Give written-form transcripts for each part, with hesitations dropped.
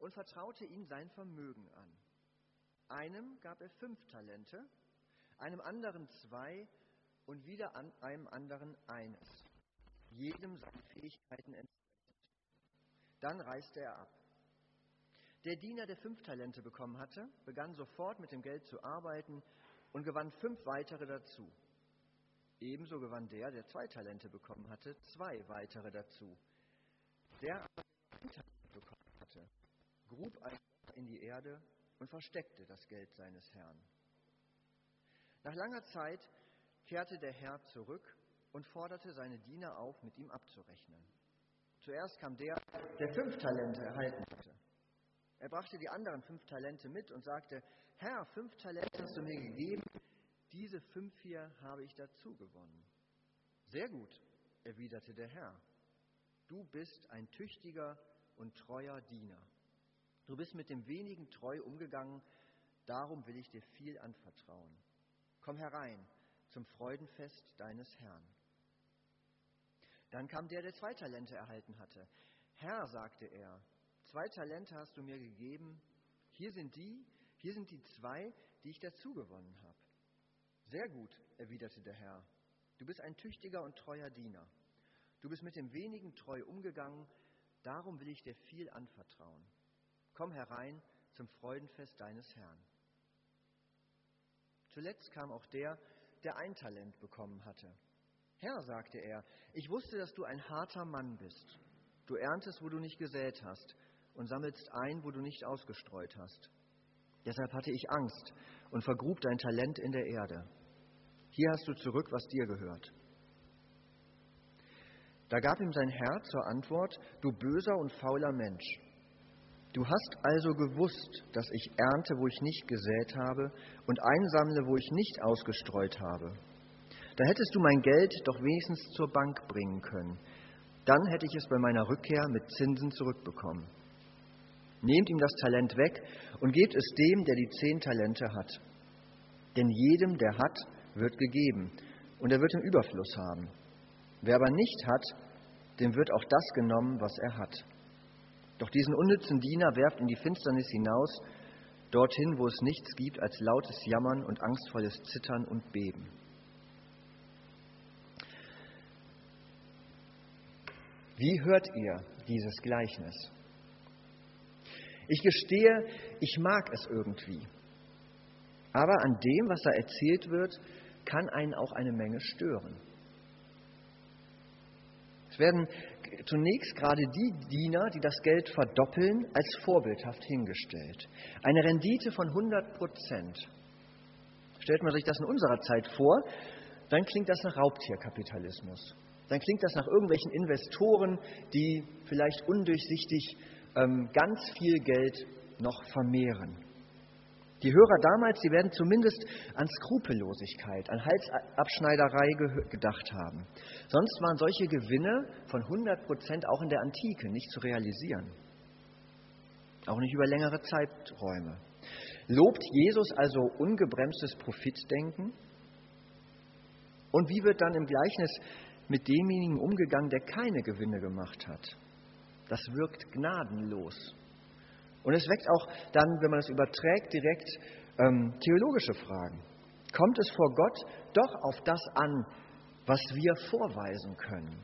und vertraute ihm sein Vermögen an. Einem gab er 5 Talente, einem anderen 2 und wieder einem anderen 1, jedem seine Fähigkeiten entsprechend. Dann reiste er ab. Der Diener, der 5 Talente bekommen hatte, begann sofort mit dem Geld zu arbeiten und gewann 5 weitere dazu. Ebenso gewann der 2 Talente bekommen hatte, 2 weitere dazu. Der aber 1 Talent bekommen hatte, grub ein Loch in die Erde und versteckte das Geld seines Herrn. Nach langer Zeit kehrte der Herr zurück und forderte seine Diener auf, mit ihm abzurechnen. Zuerst kam der 5 Talente erhalten hatte. Er brachte die anderen 5 Talente mit und sagte: Herr, 5 Talente hast du mir gegeben, diese 5 hier habe ich dazu gewonnen. Sehr gut, erwiderte der Herr. Du bist ein tüchtiger und treuer Diener. Du bist mit dem Wenigen treu umgegangen, darum will ich dir viel anvertrauen. Komm herein zum Freudenfest deines Herrn. Dann kam der 2 Talente erhalten hatte. Herr, sagte er, 2 Talente hast du mir gegeben, hier sind die 2, die ich dazu gewonnen habe. Sehr gut, erwiderte der Herr. Du bist ein tüchtiger und treuer Diener. Du bist mit dem Wenigen treu umgegangen, darum will ich dir viel anvertrauen. Komm herein zum Freudenfest deines Herrn. Zuletzt kam auch der 1 Talent bekommen hatte. Herr, sagte er, ich wusste, dass du ein harter Mann bist. Du erntest, wo du nicht gesät hast, und sammelst ein, wo du nicht ausgestreut hast. Deshalb hatte ich Angst und vergrub dein Talent in der Erde. Hier hast du zurück, was dir gehört. Da gab ihm sein Herr zur Antwort: Du böser und fauler Mensch. Du hast also gewusst, dass ich ernte, wo ich nicht gesät habe, und einsammle, wo ich nicht ausgestreut habe. Da hättest du mein Geld doch wenigstens zur Bank bringen können. Dann hätte ich es bei meiner Rückkehr mit Zinsen zurückbekommen. Nehmt ihm das Talent weg und gebt es dem, der die 10 Talente hat. Denn jedem, der hat, wird gegeben, und er wird im Überfluss haben. Wer aber nicht hat, dem wird auch das genommen, was er hat. Doch diesen unnützen Diener werft in die Finsternis hinaus, dorthin, wo es nichts gibt als lautes Jammern und angstvolles Zittern und Beben. Wie hört ihr dieses Gleichnis? Ich gestehe, ich mag es irgendwie. Aber an dem, was da erzählt wird, kann einen auch eine Menge stören. Es werden zunächst gerade die Diener, die das Geld verdoppeln, als vorbildhaft hingestellt. Eine Rendite von 100%. Stellt man sich das in unserer Zeit vor, dann klingt das nach Raubtierkapitalismus. Dann klingt das nach irgendwelchen Investoren, die vielleicht undurchsichtig ganz viel Geld noch vermehren. Die Hörer damals, die werden zumindest an Skrupellosigkeit, an Halsabschneiderei gedacht haben. Sonst waren solche Gewinne von 100% auch in der Antike nicht zu realisieren. Auch nicht über längere Zeiträume. Lobt Jesus also ungebremstes Profitdenken? Und wie wird dann im Gleichnis mit demjenigen umgegangen, der keine Gewinne gemacht hat? Das wirkt gnadenlos. Und es weckt auch dann, wenn man es überträgt, direkt theologische Fragen. Kommt es vor Gott doch auf das an, was wir vorweisen können?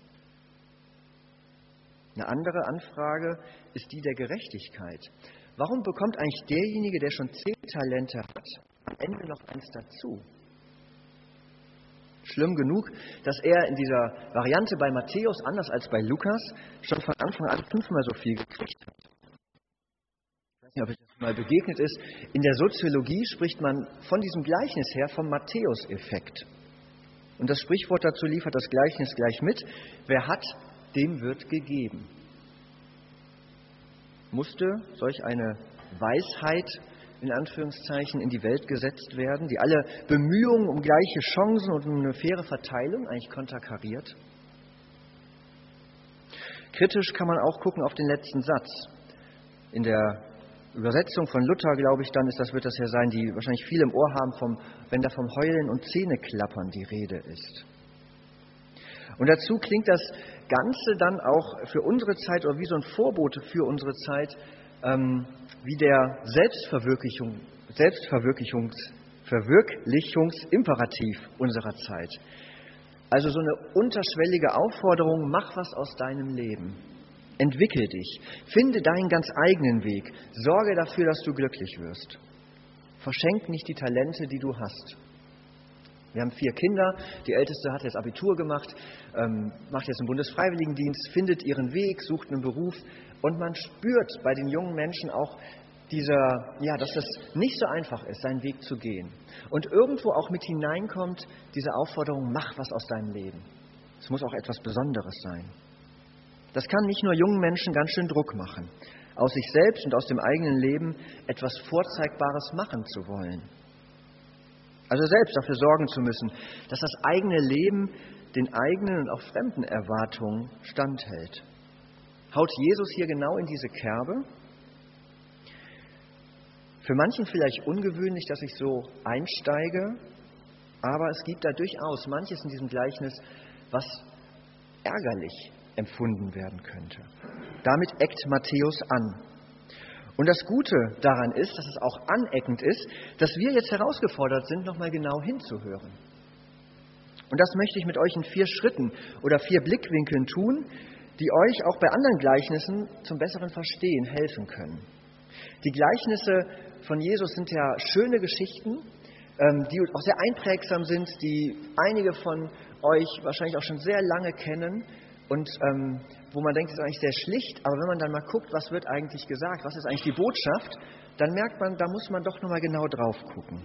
Eine andere Anfrage ist die der Gerechtigkeit. Warum bekommt eigentlich derjenige, der schon 10 Talente hat, am Ende noch 1 dazu? Schlimm genug, dass er in dieser Variante bei Matthäus, anders als bei Lukas, schon von Anfang an 5-mal so viel gekriegt hat. Ich weiß nicht, ob euch das mal begegnet ist. In der Soziologie spricht man von diesem Gleichnis her vom Matthäus-Effekt. Und das Sprichwort dazu liefert das Gleichnis gleich mit: Wer hat, dem wird gegeben. Musste solch eine Weisheit in Anführungszeichen in die Welt gesetzt werden, die alle Bemühungen um gleiche Chancen und um eine faire Verteilung eigentlich konterkariert? Kritisch kann man auch gucken auf den letzten Satz. In der Übersetzung von Luther, glaube ich, dann wird das ja sein, die wahrscheinlich viele im Ohr haben, wenn da vom Heulen und Zähneklappern die Rede ist. Und dazu klingt das Ganze dann auch für unsere Zeit oder wie so ein Vorbote für unsere Zeit wie der Selbstverwirklichungsimperativ unserer Zeit. Also so eine unterschwellige Aufforderung, mach was aus deinem Leben. Entwickel dich, finde deinen ganz eigenen Weg, sorge dafür, dass du glücklich wirst. Verschenk nicht die Talente, die du hast. Wir haben 4 Kinder, die Älteste hat jetzt Abitur gemacht, macht jetzt einen Bundesfreiwilligendienst, findet ihren Weg, sucht einen Beruf und man spürt bei den jungen Menschen auch dass es nicht so einfach ist, seinen Weg zu gehen. Und irgendwo auch mit hineinkommt diese Aufforderung, mach was aus deinem Leben. Es muss auch etwas Besonderes sein. Das kann nicht nur jungen Menschen ganz schön Druck machen, aus sich selbst und aus dem eigenen Leben etwas Vorzeigbares machen zu wollen. Also selbst dafür sorgen zu müssen, dass das eigene Leben den eigenen und auch fremden Erwartungen standhält. Haut Jesus hier genau in diese Kerbe? Für manchen vielleicht ungewöhnlich, dass ich so einsteige, aber es gibt da durchaus manches in diesem Gleichnis, was ärgerlich empfunden werden könnte. Damit eckt Matthäus an. Und das Gute daran ist, dass es auch aneckend ist, dass wir jetzt herausgefordert sind, nochmal genau hinzuhören. Und das möchte ich mit euch in 4 Schritten oder 4 Blickwinkeln tun, die euch auch bei anderen Gleichnissen zum besseren Verstehen helfen können. Die Gleichnisse von Jesus sind ja schöne Geschichten, die auch sehr einprägsam sind, die einige von euch wahrscheinlich auch schon sehr lange kennen und wo man denkt, das ist eigentlich sehr schlicht, aber wenn man dann mal guckt, was wird eigentlich gesagt, was ist eigentlich die Botschaft, dann merkt man, da muss man doch nochmal genau drauf gucken.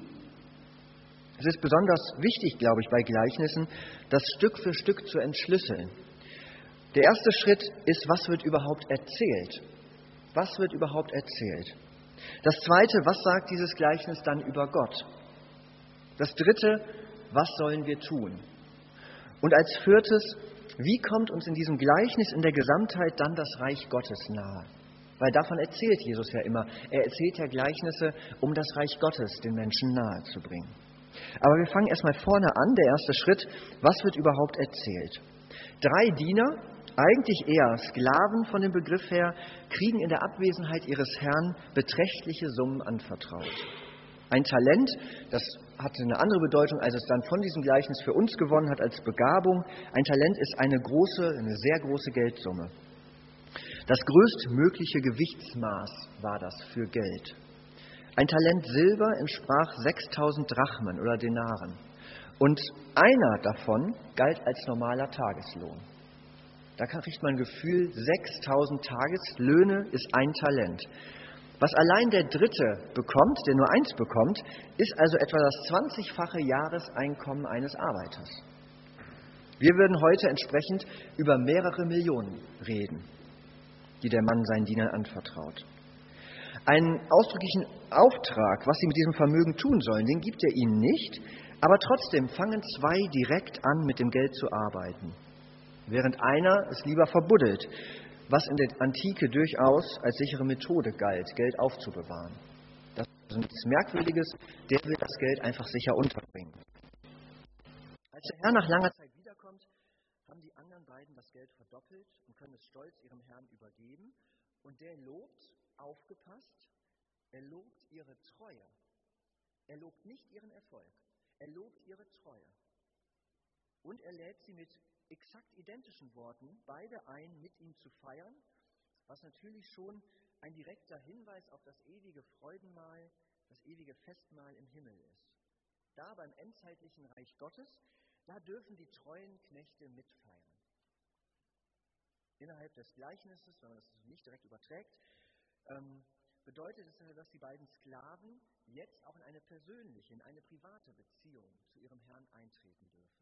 Es ist besonders wichtig, glaube ich, bei Gleichnissen, das Stück für Stück zu entschlüsseln. Der erste Schritt ist, was wird überhaupt erzählt? Was wird überhaupt erzählt? Das zweite, was sagt dieses Gleichnis dann über Gott? Das dritte, was sollen wir tun? Und als viertes, wie kommt uns in diesem Gleichnis in der Gesamtheit dann das Reich Gottes nahe? Weil davon erzählt Jesus ja immer. Er erzählt ja Gleichnisse, um das Reich Gottes den Menschen nahe zu bringen. Aber wir fangen erstmal vorne an, der erste Schritt, was wird überhaupt erzählt? 3 Diener, eigentlich eher Sklaven von dem Begriff her, kriegen in der Abwesenheit ihres Herrn beträchtliche Summen anvertraut. Ein Talent, das hatte eine andere Bedeutung, als es dann von diesem Gleichnis für uns gewonnen hat als Begabung. Ein Talent ist eine sehr große Geldsumme. Das größtmögliche Gewichtsmaß war das für Geld. Ein Talent Silber entsprach 6000 Drachmen oder Denaren. Und einer davon galt als normaler Tageslohn. Da kriegt man ein Gefühl, 6000 Tageslöhne ist ein Talent. Was allein der Dritte bekommt, der nur 1 bekommt, ist also etwa das 20-fache Jahreseinkommen eines Arbeiters. Wir würden heute entsprechend über mehrere Millionen reden, die der Mann seinen Dienern anvertraut. Einen ausdrücklichen Auftrag, was sie mit diesem Vermögen tun sollen, den gibt er ihnen nicht, aber trotzdem fangen 2 direkt an, mit dem Geld zu arbeiten, während einer es lieber verbuddelt, was in der Antike durchaus als sichere Methode galt, Geld aufzubewahren. Das ist nichts Merkwürdiges, der will das Geld einfach sicher unterbringen. Als der Herr nach langer Zeit wiederkommt, haben die anderen beiden das Geld verdoppelt und können es stolz ihrem Herrn übergeben. Und der lobt, aufgepasst, er lobt ihre Treue. Er lobt nicht ihren Erfolg, er lobt ihre Treue. Und er lädt sie mit exakt identischen Worten beide ein, mit ihm zu feiern, was natürlich schon ein direkter Hinweis auf das ewige Freudenmahl, das ewige Festmahl im Himmel ist. Da beim endzeitlichen Reich Gottes, da dürfen die treuen Knechte mitfeiern. Innerhalb des Gleichnisses, wenn man das nicht direkt überträgt, bedeutet es, dass die beiden Sklaven jetzt auch in eine persönliche, in eine private Beziehung zu ihrem Herrn eintreten dürfen.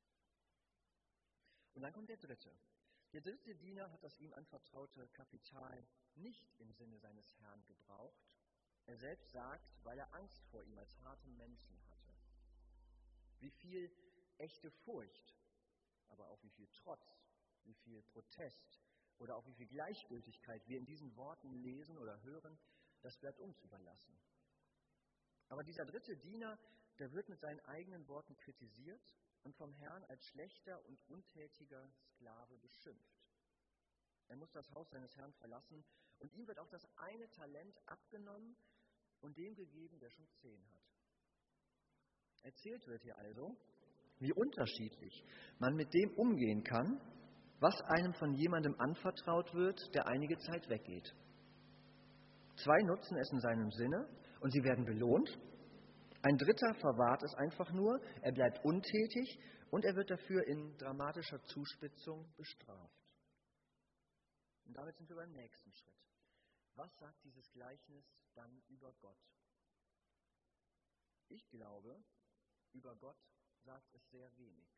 Und dann kommt der Dritte. Der dritte Diener hat das ihm anvertraute Kapital nicht im Sinne seines Herrn gebraucht. Er selbst sagt, weil er Angst vor ihm als hartem Menschen hatte. Wie viel echte Furcht, aber auch wie viel Trotz, wie viel Protest oder auch wie viel Gleichgültigkeit wir in diesen Worten lesen oder hören, das bleibt uns überlassen. Aber dieser dritte Diener, der wird mit seinen eigenen Worten kritisiert und vom Herrn als schlechter und untätiger Sklave beschimpft. Er muss das Haus seines Herrn verlassen Und ihm wird auch das eine Talent abgenommen und dem gegeben, der schon 10 hat. Erzählt wird hier also, wie unterschiedlich man mit dem umgehen kann, was einem von jemandem anvertraut wird, der einige Zeit weggeht. 2 nutzen es in seinem Sinne und sie werden belohnt. Ein dritter verwahrt es einfach nur, er bleibt untätig und er wird dafür in dramatischer Zuspitzung bestraft. Und damit sind wir beim nächsten Schritt. Was sagt dieses Gleichnis dann über Gott? Ich glaube, über Gott sagt es sehr wenig.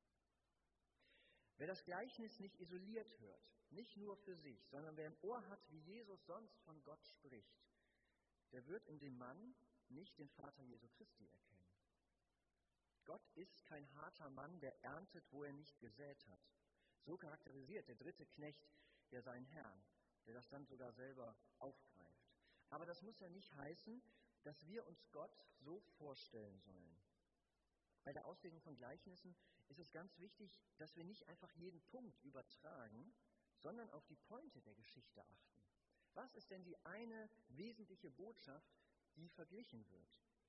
Wer das Gleichnis nicht isoliert hört, nicht nur für sich, sondern wer im Ohr hat, wie Jesus sonst von Gott spricht, der wird in dem Mann nicht den Vater Jesu Christi erkennen. Gott ist kein harter Mann, der erntet, wo er nicht gesät hat. So charakterisiert der dritte Knecht ja seinen Herrn, der das dann sogar selber aufgreift. Aber das muss ja nicht heißen, dass wir uns Gott so vorstellen sollen. Bei der Auslegung von Gleichnissen ist es ganz wichtig, dass wir nicht einfach jeden Punkt übertragen, sondern auf die Pointe der Geschichte achten. Was ist denn die eine wesentliche Botschaft, die verglichen wird?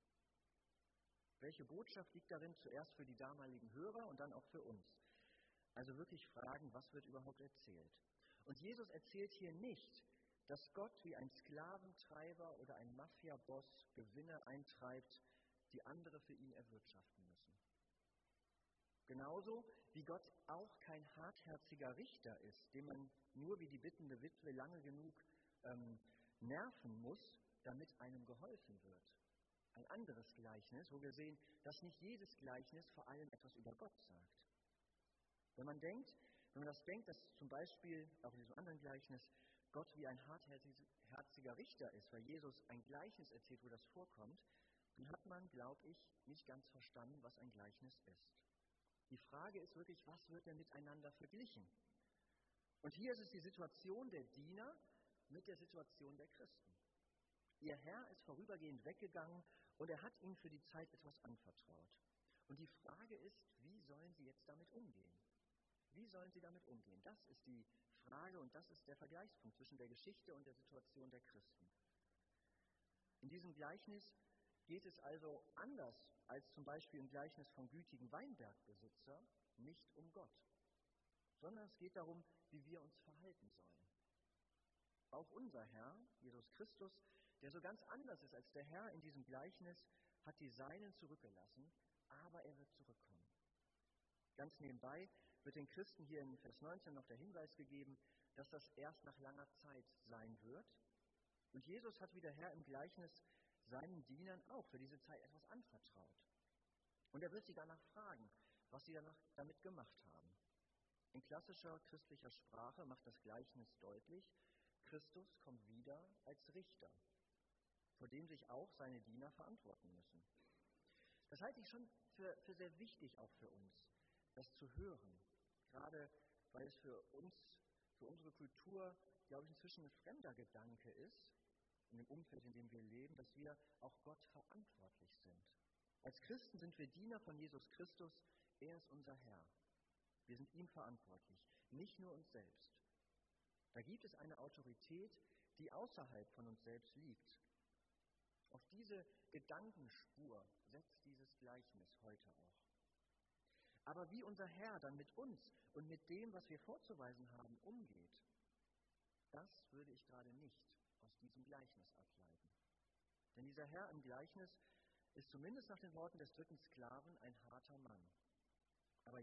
Welche Botschaft liegt darin zuerst für die damaligen Hörer und dann auch für uns? Also wirklich fragen, was wird überhaupt erzählt? Und Jesus erzählt hier nicht, dass Gott wie ein Sklaventreiber oder ein Mafia-Boss Gewinne eintreibt, die andere für ihn erwirtschaften müssen. Genauso wie Gott auch kein hartherziger Richter ist, dem man nur wie die bittende Witwe lange genug nerven muss, damit einem geholfen wird. Ein anderes Gleichnis, wo wir sehen, dass nicht jedes Gleichnis vor allem etwas über Gott sagt. Wenn man das denkt, dass zum Beispiel auch in diesem anderen Gleichnis Gott wie ein hartherziger Richter ist, weil Jesus ein Gleichnis erzählt, wo das vorkommt, dann hat man, glaube ich, nicht ganz verstanden, was ein Gleichnis ist. Die Frage ist wirklich, was wird denn miteinander verglichen? Und hier ist es die Situation der Diener mit der Situation der Christen. Ihr Herr ist vorübergehend weggegangen und er hat ihnen für die Zeit etwas anvertraut. Und die Frage ist, wie sollen sie jetzt damit umgehen? Wie sollen sie damit umgehen? Das ist die Frage und das ist der Vergleichspunkt zwischen der Geschichte und der Situation der Christen. In diesem Gleichnis geht es also anders als zum Beispiel im Gleichnis vom gütigen Weinbergbesitzer nicht um Gott, sondern es geht darum, wie wir uns verhalten sollen. Auch unser Herr, Jesus Christus, der so ganz anders ist als der Herr in diesem Gleichnis, hat die Seinen zurückgelassen, aber er wird zurückkommen. Ganz nebenbei wird den Christen hier in Vers 19 noch der Hinweis gegeben, dass das erst nach langer Zeit sein wird. Und Jesus hat wie der Herr im Gleichnis seinen Dienern auch für diese Zeit etwas anvertraut. Und er wird sie danach fragen, was sie danach damit gemacht haben. In klassischer christlicher Sprache macht das Gleichnis deutlich, Christus kommt wieder als Richter, vor dem sich auch seine Diener verantworten müssen. Das halte ich schon für sehr wichtig, auch für uns, das zu hören. Gerade weil es für uns, für unsere Kultur, glaube ich, inzwischen ein fremder Gedanke ist, in dem Umfeld, in dem wir leben, dass wir auch Gott verantwortlich sind. Als Christen sind wir Diener von Jesus Christus, er ist unser Herr. Wir sind ihm verantwortlich, nicht nur uns selbst. Da gibt es eine Autorität, die außerhalb von uns selbst liegt. Auf diese Gedankenspur setzt dieses Gleichnis heute auch. Aber wie unser Herr dann mit uns und mit dem, was wir vorzuweisen haben, umgeht, das würde ich gerade nicht aus diesem Gleichnis ableiten. Denn dieser Herr im Gleichnis ist zumindest nach den Worten des dritten Sklaven ein harter Mann. Aber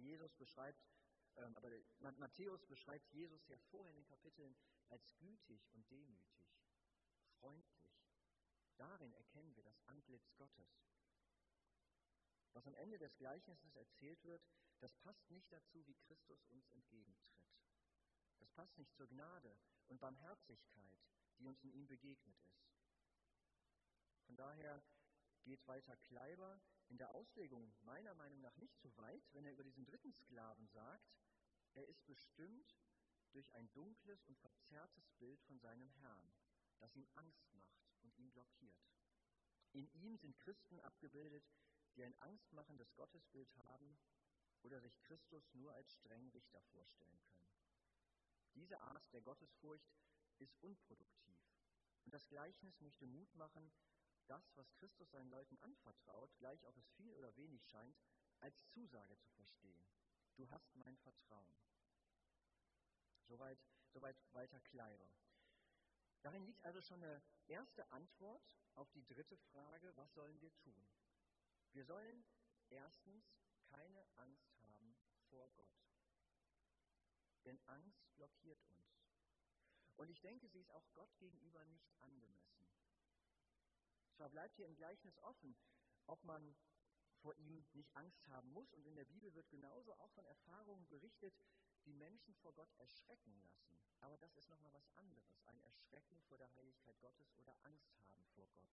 Matthäus beschreibt Jesus ja vorher in den Kapiteln als gütig und demütig, freundlich. Darin erkennen wir das Antlitz Gottes. Was am Ende des Gleichnisses erzählt wird, das passt nicht dazu, wie Christus uns entgegentritt. Das passt nicht zur Gnade und Barmherzigkeit, die uns in ihm begegnet ist. Von daher geht Walter Kleiber in der Auslegung meiner Meinung nach nicht zu weit, wenn er über diesen dritten Sklaven sagt, er ist bestimmt durch ein dunkles und verzerrtes Bild von seinem Herrn, das ihm Angst macht und ihn blockiert. In ihm sind Christen abgebildet, die ein angstmachendes Gottesbild haben oder sich Christus nur als strengen Richter vorstellen können. Diese Art der Gottesfurcht ist unproduktiv. Und das Gleichnis möchte Mut machen, das, was Christus seinen Leuten anvertraut, gleich ob es viel oder wenig scheint, als Zusage zu verstehen. Du hast mein Vertrauen. Soweit Walter Kleiber. Darin liegt also schon eine erste Antwort auf die dritte Frage, was sollen wir tun? Wir sollen erstens keine Angst haben vor Gott. Denn Angst blockiert uns. Und ich denke, sie ist auch Gott gegenüber nicht angemessen. Zwar bleibt hier im Gleichnis offen, ob man vor ihm nicht Angst haben muss. Und in der Bibel wird genauso auch von Erfahrungen berichtet, die Menschen vor Gott erschrecken lassen. Aber das ist nochmal was anderes. Ein Erschrecken vor der Heiligkeit Gottes oder Angst haben vor Gott.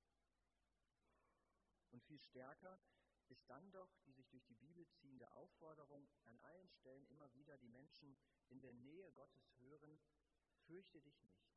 Und viel stärker ist dann doch die sich durch die Bibel ziehende Aufforderung, an allen Stellen immer wieder die Menschen in der Nähe Gottes hören, fürchte dich nicht,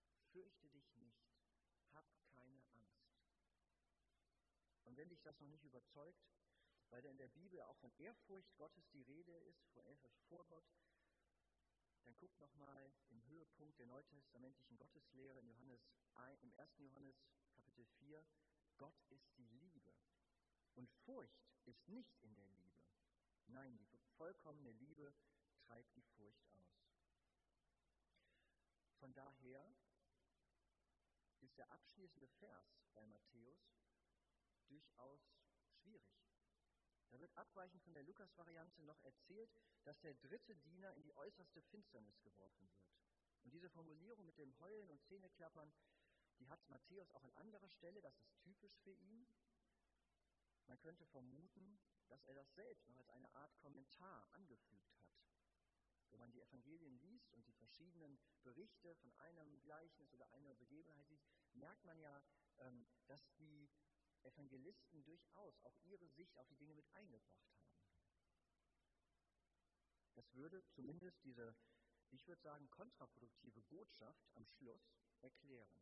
hab keine Angst. Und wenn dich das noch nicht überzeugt, weil da in der Bibel auch von Ehrfurcht Gottes die Rede ist, von Ehrfurcht vor Gott, dann guck nochmal im Höhepunkt der neutestamentlichen Gotteslehre im 1. Johannes Kapitel 4, Gott ist die Liebe. Und Furcht ist nicht in der Liebe. Nein, die vollkommene Liebe treibt die Furcht aus. Von daher ist der abschließende Vers bei Matthäus durchaus schwierig. Da wird abweichend von der Lukas-Variante noch erzählt, dass der dritte Diener in die äußerste Finsternis geworfen wird. Und diese Formulierung mit dem Heulen und Zähneklappern, die hat Matthäus auch an anderer Stelle, das ist typisch für ihn. Man könnte vermuten, dass er das selbst noch als eine Art Kommentar angefügt hat. Wenn man die Evangelien liest und die verschiedenen Berichte von einem Gleichnis oder einer Begebenheit sieht, merkt man ja, dass die Evangelisten durchaus auch ihre Sicht auf die Dinge mit eingebracht haben. Das würde zumindest diese, ich würde sagen, kontraproduktive Botschaft am Schluss erklären.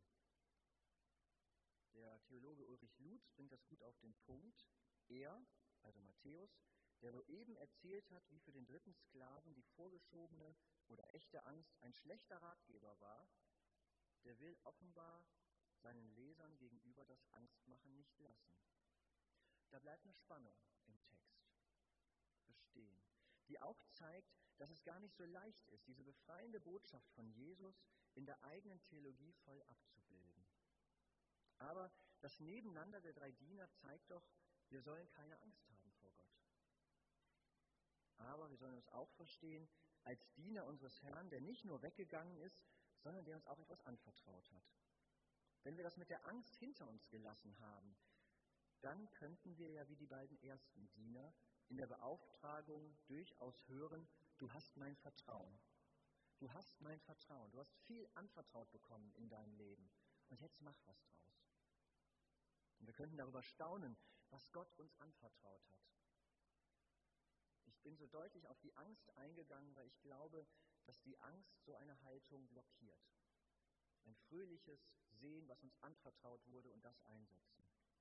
Der Theologe Ulrich Lutz bringt das gut auf den Punkt. Er, also Matthäus, der soeben erzählt hat, wie für den dritten Sklaven die vorgeschobene oder echte Angst ein schlechter Ratgeber war, der will offenbar seinen Lesern gegenüber das Angstmachen nicht lassen. Da bleibt eine Spannung im Text bestehen, die auch zeigt, dass es gar nicht so leicht ist, diese befreiende Botschaft von Jesus in der eigenen Theologie voll abzubilden. Aber das Nebeneinander der drei Diener zeigt doch, wir sollen keine Angst haben vor Gott. Aber wir sollen uns auch verstehen als Diener unseres Herrn, der nicht nur weggegangen ist, sondern der uns auch etwas anvertraut hat. Wenn wir das mit der Angst hinter uns gelassen haben, dann könnten wir ja wie die beiden ersten Diener in der Beauftragung durchaus hören, du hast mein Vertrauen. Du hast mein Vertrauen. Du hast viel anvertraut bekommen in deinem Leben. Und jetzt mach was draus. Und wir könnten darüber staunen, was Gott uns anvertraut hat. Ich bin so deutlich auf die Angst eingegangen, weil ich glaube, dass die Angst so eine Haltung blockiert. Ein fröhliches Sehen, was uns anvertraut wurde und das einsetzen.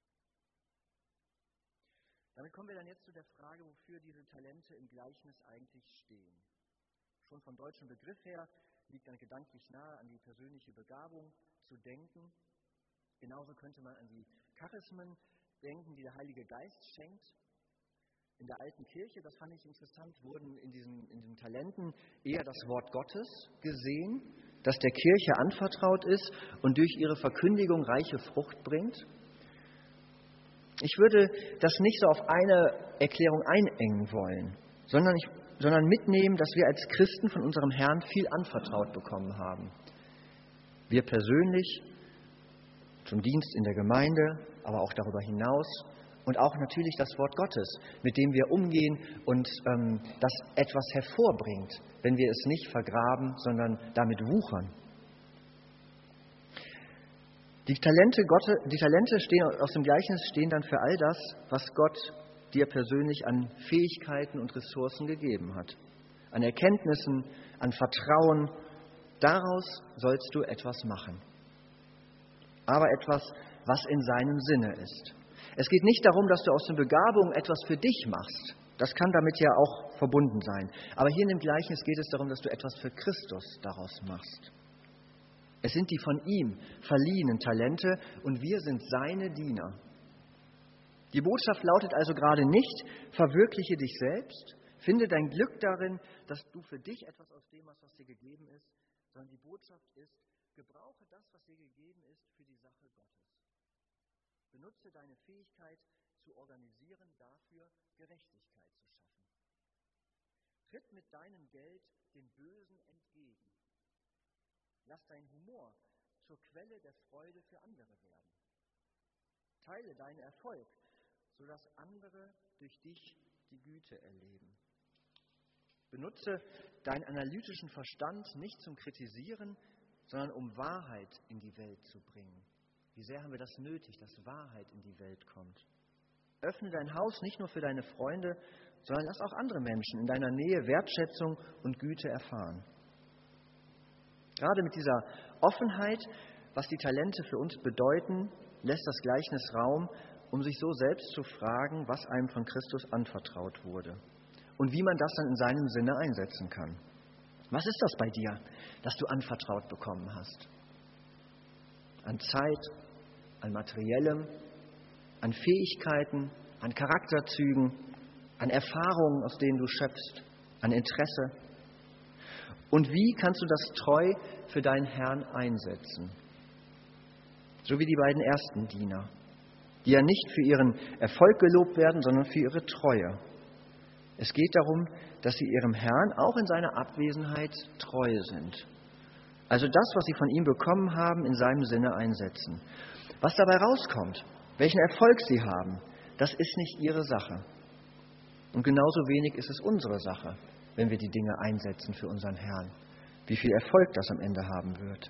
Damit kommen wir dann jetzt zu der Frage, wofür diese Talente im Gleichnis eigentlich stehen. Schon vom deutschen Begriff her liegt dann gedanklich nahe, an die persönliche Begabung zu denken. Genauso könnte man an die Charismen denken, die der Heilige Geist schenkt. In der alten Kirche, das fand ich interessant, wurden in diesen Talenten eher das Wort Gottes gesehen, das der Kirche anvertraut ist und durch ihre Verkündigung reiche Frucht bringt. Ich würde das nicht so auf eine Erklärung einengen wollen, sondern mitnehmen, dass wir als Christen von unserem Herrn viel anvertraut bekommen haben. Wir persönlich, zum Dienst in der Gemeinde, aber auch darüber hinaus und auch natürlich das Wort Gottes, mit dem wir umgehen und das etwas hervorbringt, wenn wir es nicht vergraben, sondern damit wuchern. Die Talente stehen aus dem Gleichnis stehen dann für all das, was Gott dir persönlich an Fähigkeiten und Ressourcen gegeben hat. An Erkenntnissen, an Vertrauen. Daraus sollst du etwas machen. Aber etwas, was in seinem Sinne ist. Es geht nicht darum, dass du aus den Begabungen etwas für dich machst. Das kann damit ja auch verbunden sein. Aber hier in dem Gleichnis geht es darum, dass du etwas für Christus daraus machst. Es sind die von ihm verliehenen Talente und wir sind seine Diener. Die Botschaft lautet also gerade nicht, verwirkliche dich selbst, finde dein Glück darin, dass du für dich etwas aus dem machst, was dir gegeben ist, sondern die Botschaft ist, gebrauche das, was dir gegeben ist, für die Sache Gottes. Benutze deine Fähigkeit zu organisieren, dafür Gerechtigkeit zu schaffen. Tritt mit deinem Geld dem Bösen entgegen. Lass deinen Humor zur Quelle der Freude für andere werden. Teile deinen Erfolg, sodass andere durch dich die Güte erleben. Benutze deinen analytischen Verstand nicht zum Kritisieren, sondern um Wahrheit in die Welt zu bringen. Wie sehr haben wir das nötig, dass Wahrheit in die Welt kommt? Öffne dein Haus nicht nur für deine Freunde, sondern lass auch andere Menschen in deiner Nähe Wertschätzung und Güte erfahren. Gerade mit dieser Offenheit, was die Talente für uns bedeuten, lässt das Gleichnis Raum, um sich so selbst zu fragen, was einem von Christus anvertraut wurde und wie man das dann in seinem Sinne einsetzen kann. Was ist das bei dir, das du anvertraut bekommen hast? An Zeit, an Materiellem, an Fähigkeiten, an Charakterzügen, an Erfahrungen, aus denen du schöpfst, an Interesse. Und wie kannst du das treu für deinen Herrn einsetzen? So wie die beiden ersten Diener, die ja nicht für ihren Erfolg gelobt werden, sondern für ihre Treue. Es geht darum, dass sie ihrem Herrn auch in seiner Abwesenheit treu sind. Also das, was sie von ihm bekommen haben, in seinem Sinne einsetzen. Was dabei rauskommt, welchen Erfolg sie haben, das ist nicht ihre Sache. Und genauso wenig ist es unsere Sache, wenn wir die Dinge einsetzen für unseren Herrn. Wie viel Erfolg das am Ende haben wird.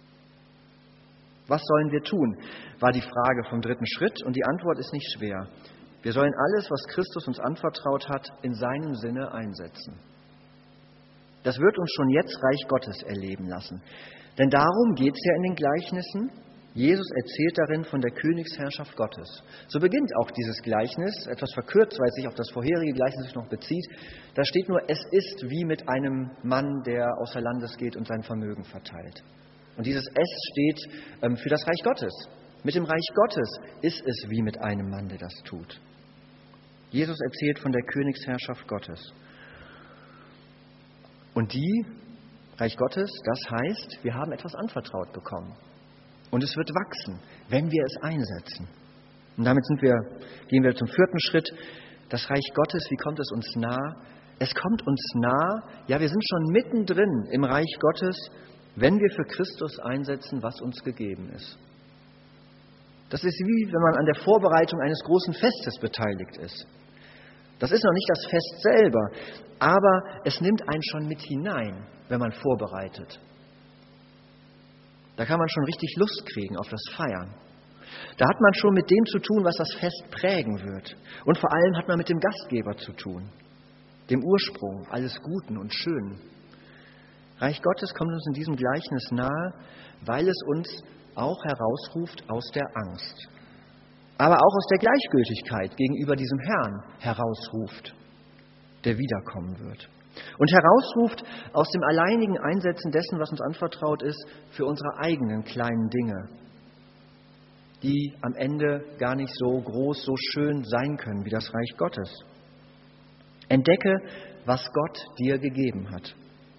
Was sollen wir tun, war die Frage vom dritten Schritt und die Antwort ist nicht schwer. Wir sollen alles, was Christus uns anvertraut hat, in seinem Sinne einsetzen. Das wird uns schon jetzt Reich Gottes erleben lassen. Denn darum geht es ja in den Gleichnissen. Jesus erzählt darin von der Königsherrschaft Gottes. So beginnt auch dieses Gleichnis, etwas verkürzt, weil es sich auf das vorherige Gleichnis noch bezieht. Da steht nur, es ist wie mit einem Mann, der außer Landes geht und sein Vermögen verteilt. Und dieses Es steht für das Reich Gottes. Mit dem Reich Gottes ist es wie mit einem Mann, der das tut. Jesus erzählt von der Königsherrschaft Gottes. Und die, Reich Gottes, das heißt, wir haben etwas anvertraut bekommen. Und es wird wachsen, wenn wir es einsetzen. Und damit gehen wir zum vierten Schritt. Das Reich Gottes, wie kommt es uns nah? Es kommt uns nah, ja, wir sind schon mittendrin im Reich Gottes, wenn wir für Christus einsetzen, was uns gegeben ist. Das ist wie, wenn man an der Vorbereitung eines großen Festes beteiligt ist. Das ist noch nicht das Fest selber, aber es nimmt einen schon mit hinein, wenn man vorbereitet. Da kann man schon richtig Lust kriegen auf das Feiern. Da hat man schon mit dem zu tun, was das Fest prägen wird. Und vor allem hat man mit dem Gastgeber zu tun, dem Ursprung alles Guten und Schönen. Reich Gottes kommt uns in diesem Gleichnis nahe, weil es uns auch herausruft aus der Angst, aber auch aus der Gleichgültigkeit gegenüber diesem Herrn herausruft, der wiederkommen wird. Und herausruft aus dem alleinigen Einsetzen dessen, was uns anvertraut ist, für unsere eigenen kleinen Dinge, die am Ende gar nicht so groß, so schön sein können wie das Reich Gottes. Entdecke, was Gott dir gegeben hat.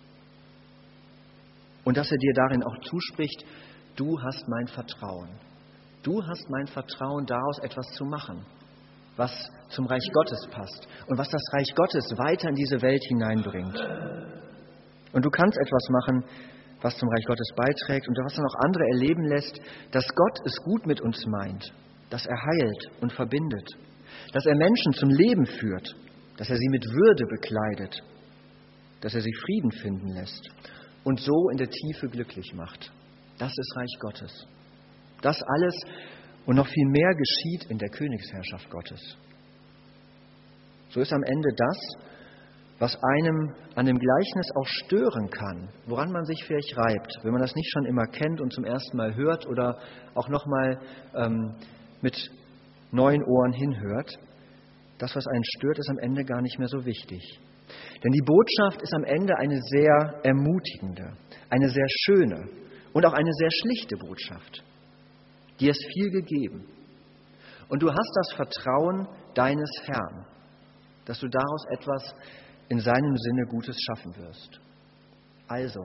Und dass er dir darin auch zuspricht, du hast mein Vertrauen. Du hast mein Vertrauen, daraus etwas zu machen, was zum Reich Gottes passt und was das Reich Gottes weiter in diese Welt hineinbringt. Und du kannst etwas machen, was zum Reich Gottes beiträgt und was dann auch andere erleben lässt, dass Gott es gut mit uns meint, dass er heilt und verbindet, dass er Menschen zum Leben führt, dass er sie mit Würde bekleidet, dass er sie Frieden finden lässt und so in der Tiefe glücklich macht. Das ist Reich Gottes. Das alles und noch viel mehr geschieht in der Königsherrschaft Gottes. So ist am Ende das, was einem an dem Gleichnis auch stören kann, woran man sich vielleicht reibt, wenn man das nicht schon immer kennt und zum ersten Mal hört oder auch nochmal mit neuen Ohren hinhört. Das, was einen stört, ist am Ende gar nicht mehr so wichtig. Denn die Botschaft ist am Ende eine sehr ermutigende, eine sehr schöne und auch eine sehr schlichte Botschaft. Dir ist viel gegeben. Und du hast das Vertrauen deines Herrn, dass du daraus etwas in seinem Sinne Gutes schaffen wirst. Also,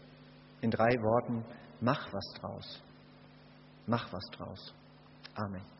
in 3 Worten, mach was draus. Mach was draus. Amen.